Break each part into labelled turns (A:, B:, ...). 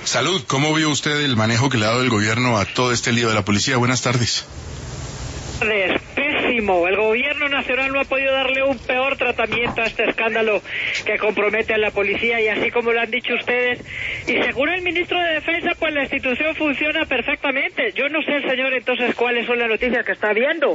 A: Salud, ¿cómo vio usted el manejo que le ha dado el gobierno a todo este lío de la policía? Buenas tardes.
B: Pésimo. El gobierno nacional no ha podido darle un peor tratamiento a este escándalo que compromete a la policía, y así como lo han dicho ustedes, y según el ministro de Defensa, pues la institución funciona perfectamente. Yo no sé, el señor, entonces, cuáles son las noticias que está viendo.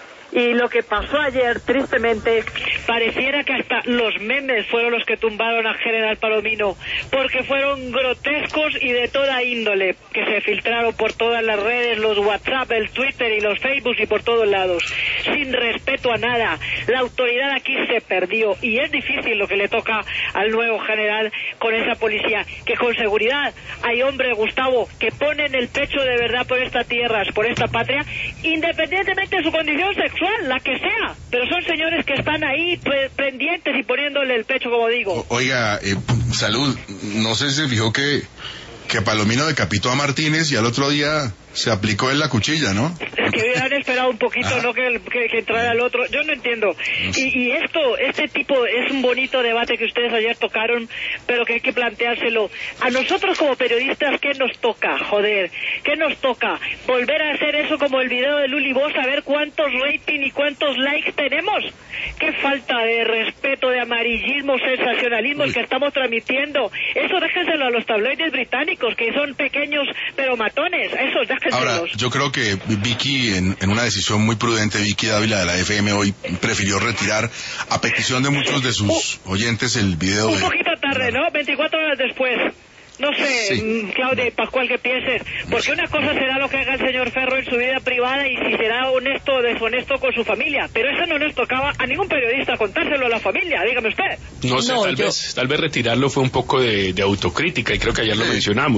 B: Y lo que pasó ayer, tristemente, pareciera que hasta los memes fueron los que tumbaron al general Palomino, porque fueron grotescos y de toda índole, que se filtraron por todas las redes, los WhatsApp, el Twitter y los Facebook y por todos lados, sin respeto a nada. La autoridad aquí se perdió, y es difícil lo que le toca al nuevo general con esa policía, que con seguridad hay hombres, Gustavo, que ponen el pecho de verdad por estas tierras, por esta patria, independientemente de su condición sexual, la que sea, pero son señores que están ahí pendientes y poniéndole el pecho, como digo.
A: Oiga, Salud, no sé si se fijó que Palomino decapitó a Martínez y al otro día se aplicó en la cuchilla, ¿no?
B: Es que hubieran esperado un poquito, ¿no? Que entrara el otro. Yo no entiendo. Y este tipo es un bonito debate que ustedes ayer tocaron, pero que hay que planteárselo. A nosotros como periodistas, ¿qué nos toca? Joder, ¿qué nos toca? ¿Volver a hacer eso como el video de Luli Bosch, a ver cuántos rating y cuántos likes tenemos? ¡Qué falta de respeto, de amarillismo, sensacionalismo el que estamos transmitiendo! Eso déjenselo a los tabloides británicos, que son pequeños pero matones. Eso déjenselos.
A: Ahora, yo creo que Vicky, en una decisión muy prudente, Vicky Dávila de la FM hoy prefirió retirar, a petición de muchos de sus oyentes, el video.
B: Un poquito tarde, ¿no? 24 horas después. No sé, sí. Claudia y Pascual, ¿qué pienses? Porque una cosa será lo que haga el señor Ferro en su vida privada y si será honesto o deshonesto con su familia, pero eso no nos tocaba a ningún periodista contárselo a la familia, dígame usted.
C: No sé, tal vez retirarlo fue un poco de autocrítica, y creo que ayer lo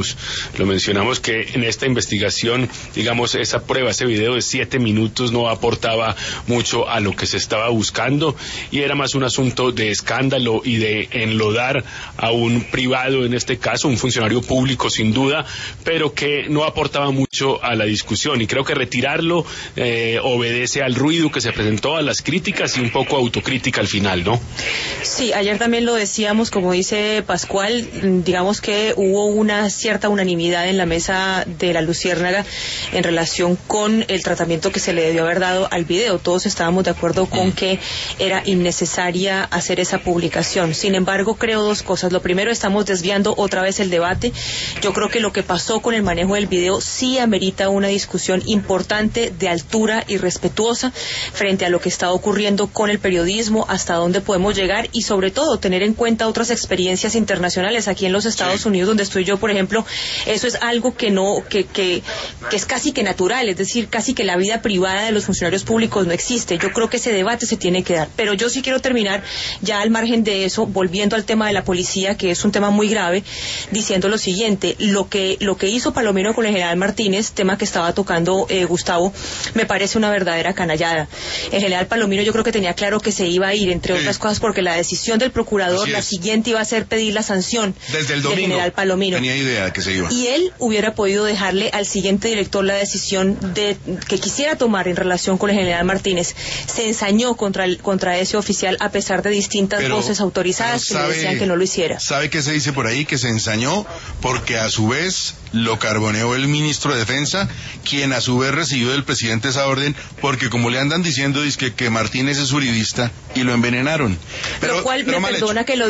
C: mencionamos que en esta investigación, digamos, esa prueba, ese video de 7 minutos no aportaba mucho a lo que se estaba buscando, y era más un asunto de escándalo y de enlodar a un privado, en este caso, un funcionario público sin duda, pero que no aportaba mucho a la discusión, y creo que retirarlo obedece al ruido que se presentó, a las críticas y un poco autocrítica al final, ¿no?
D: Sí, ayer también lo decíamos, como dice Pascual, digamos que hubo una cierta unanimidad en la mesa de la Luciérnaga en relación con el tratamiento que se le debió haber dado al video. Todos estábamos de acuerdo con que era innecesaria hacer esa publicación. Sin embargo, creo dos cosas. Lo primero, estamos desviando otra vez el debate. Yo creo que lo que pasó con el manejo del video sí amerita una discusión importante, de altura y respetuosa, frente a lo que está ocurriendo con el periodismo, hasta dónde podemos llegar, y sobre todo tener en cuenta otras experiencias internacionales. Aquí en los Estados Unidos, donde estoy yo, por ejemplo, eso es algo que es casi que natural, es decir, casi que la vida privada de los funcionarios públicos no existe. Yo creo que ese debate se tiene que dar, pero yo sí quiero terminar, ya al margen de eso, volviendo al tema de la policía, que es un tema muy grave, diciendo lo siguiente: lo que hizo Palomino con el general Martínez, tema que estaba tocando Gustavo, me parece una verdadera canallada. El general Palomino, yo creo que tenía claro que se iba a ir, entre otras cosas porque la decisión del procurador, la siguiente, iba a ser pedir la sanción
A: desde el domingo,
D: del general Palomino.
A: Tenía idea de que se iba.
D: Y él hubiera podido dejarle al siguiente director la decisión que quisiera tomar en relación con el general Martínez. Se ensañó contra ese oficial, a pesar de distintas voces autorizadas que le decían que no lo hiciera.
A: ¿Sabe qué se dice por ahí? Que se ensañó porque a su vez lo carboneó el ministro de Defensa, quien a su vez recibió del presidente esa orden, porque como le andan diciendo, dice que Martínez es uribista, y lo envenenaron.
D: Lo cual me perdona que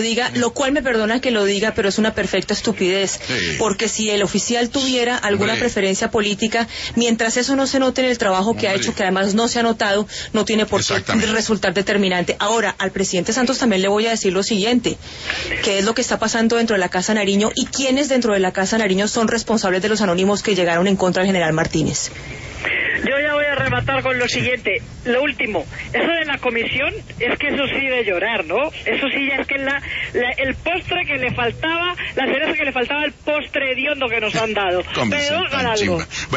D: lo diga, pero es una perfecta estupidez, porque si el oficial tuviera alguna preferencia política, mientras eso no se note en el trabajo que ha hecho, que además no se ha notado, no tiene por qué resultar determinante. Ahora, al presidente Santos también le voy a decir lo siguiente: ¿qué es lo que está pasando dentro de la Casa Nariño y quiénes dentro de la Casa Nariño son responsables de los anónimos que llegaron en contra del general Martínez?
B: Yo ya voy a rematar con lo siguiente, lo último. Eso de la comisión, es que eso sí de llorar, ¿no? Eso sí ya es que el postre que le faltaba, la cereza que le faltaba, el postre hediondo que nos han dado. Pero hagan algo.